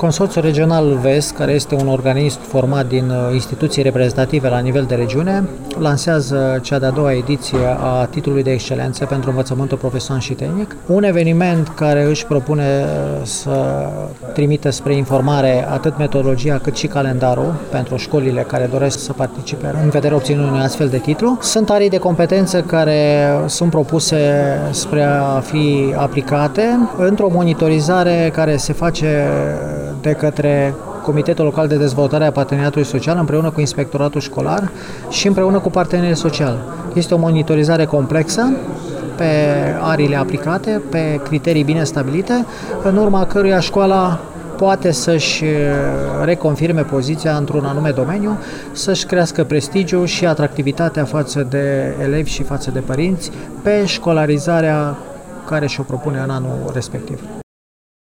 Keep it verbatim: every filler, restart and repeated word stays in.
Consorțiul Regional Vest, care este un organism format din instituții reprezentative la nivel de regiune, lansează cea de-a doua ediție a titlului de excelență pentru învățământul profesional și tehnic, un eveniment care își propune să trimită spre informare atât metodologia cât și calendarul pentru școlile care doresc să participe în vederea obținerii unui astfel de titlu. Sunt arii de competențe care sunt propuse spre a fi aplicate într-o monitorizare care se face de către Comitetul Local de Dezvoltare a Parteneriatului Social împreună cu Inspectoratul Școlar și împreună cu partenerii sociali. Este o monitorizare complexă pe ariile aplicate, pe criterii bine stabilite, în urma căruia școala poate să-și reconfirme poziția într-un anume domeniu, să-și crească prestigiul și atractivitatea față de elevi și față de părinți pe școlarizarea care și-o propune în anul respectiv.